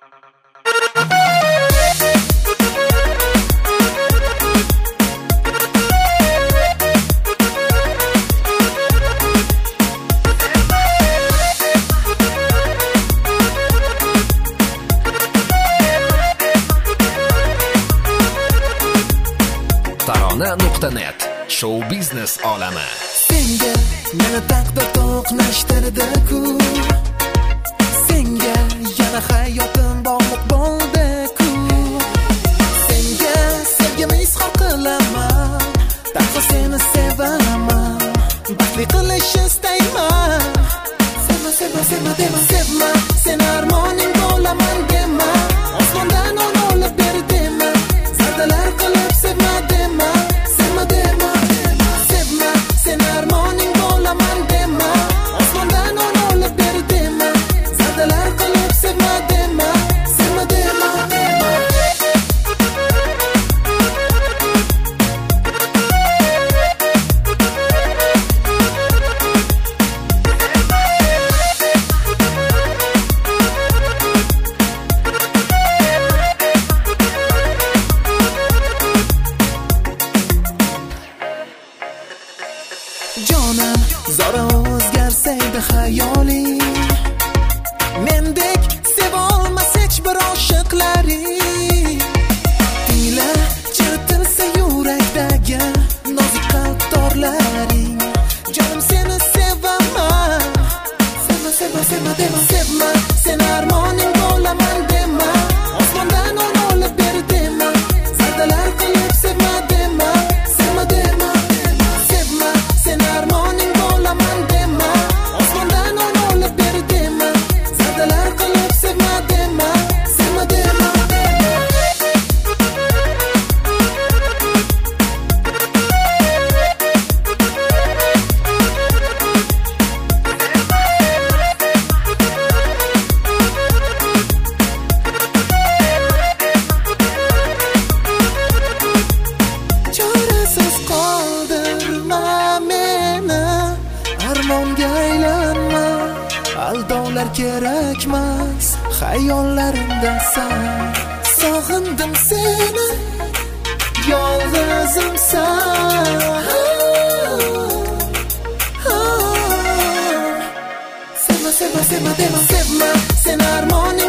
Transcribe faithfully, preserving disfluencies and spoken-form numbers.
tarona nuqta net show biznes olami. Senga meni taqdir to'qnashtirdi-ku, senga yana hayotim bog'liq bo'ldi-ku, senga sevgimni izhor qilaman, tanho seni sevaman, baxtli qilish istayman. Sevma, sevma, sevma dema, sevma, sen armoning bo'laman dema, osmondan uni olib ber dema, zardalar qilib sevma dema, sevma dema, sevma, sen armoning bo'laman dema, osmondan uni olib ber dema, zardalar qilib sevma dema, sevma dema. Jonim, zora o'zgarsaydi hayoling, mendek seva olmas hech bir oshiqlaring. Tila chertilsa yurakdagi nozik qalb torlaring, jonim seni sevaman. Sevma, sevma, sevma dema, sevma, sen armoning bo'laman dema, osmondan uni olib ber dema, zardalar qilib sevma dema, sevma dema, sevma, sen armoning bo'laman dema, osmondan uni olib ber dema, zardalar qilib sevma dema, sevma dema. Chorasiz qoldirma meni, armonga aylanma, aldovlar kerakmas, xayollarimdasan. Sog'indim seni, yolg'izimsan. Sevma, sevma, sevma dema, sevma, sen armoning